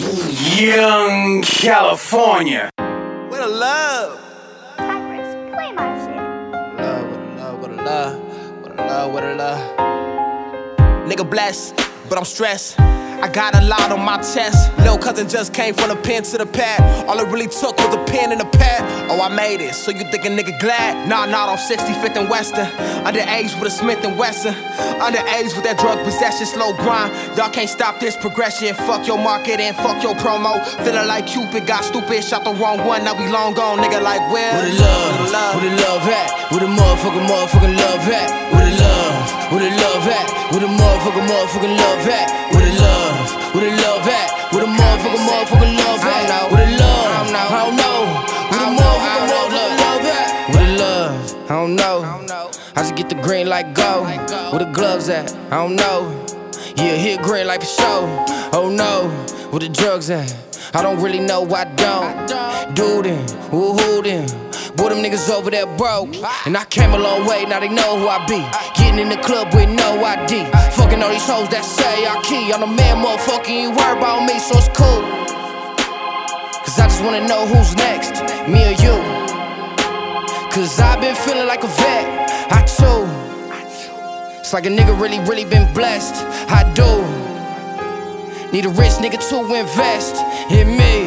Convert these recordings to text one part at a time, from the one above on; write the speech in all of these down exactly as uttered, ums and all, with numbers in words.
Young California. What a love. Cypress, play my shit. Love, what a love, what a love. What a love, what a love. Nigga blessed, but I'm stressed. I got a lot on my chest. Lil' cousin just came from the pen to the pad. All it really took was a pen and a pad. Oh, I made it, so you think a nigga glad? Nah, not off sixty-fifth and Western. Underage with a Smith and Wesson. Underage with that drug possession, slow grind. Y'all can't stop this progression. Fuck your marketing, fuck your promo. Feeling like Cupid, got stupid, shot the wrong one. Now we long gone, nigga like where? Where the love, where the love at? Where the motherfucking, motherfucking love at? Where the love, where the love at? Where the motherfucking, motherfucking love at? Where the love, where the love at? Where the motherfucking, motherfucking love at? Where the love, I don't know. Where the motherfucking, motherfucking love at? Where the love, I don't know. I just get the green like go. Where the gloves at? I don't know. Yeah, hit green like for sure. Oh no, where the drugs at? I don't really know, I don't. Do them, who who them? Boy, them niggas over there broke. And I came a long way, now they know who I be. Getting in the club with no I D. Fucking all these hoes that say I key. I'm the man, motherfucker, you worry about me, so it's cool. Cause I just wanna know who's next, me or you. Cause I've been feeling like a vet, I too. It's like a nigga really, really been blessed, I do. Need a rich nigga to invest in me.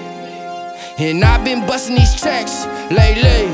And I've been busting these checks lately.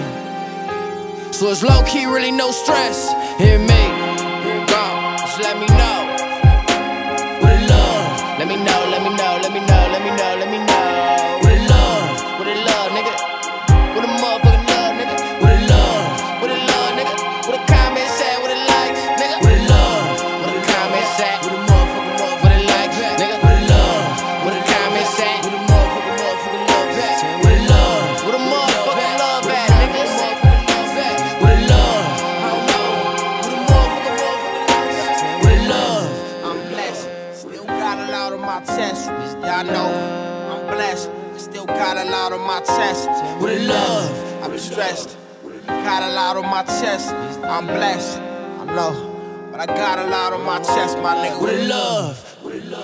So it's low-key, really no stress in me. Go, just let me know. With the love, let me know, let me know, let me know, let me know, let me know. With the love, with the love, nigga. With the motherfucking love, nigga. With the love, with the love, nigga. With the comments at, with the likes, nigga. With the love, with the comments at, with the motherfucking love, with the likes, nigga. With the love, with the comments at, with the motherfucking motherfucking love at. With the love, with the motherfucking love at, nigga. With the love, I don't know. With the motherfucking motherfucking love at. With the love, I'm blessed. Still got a lot on my chest. Y'all know I'm blessed. Still got a lot on my chest. With the love, I've been stressed. Got a lot on my chest. I'm blessed. I know, but I got a lot on my chest, my nigga. With the love, with the love.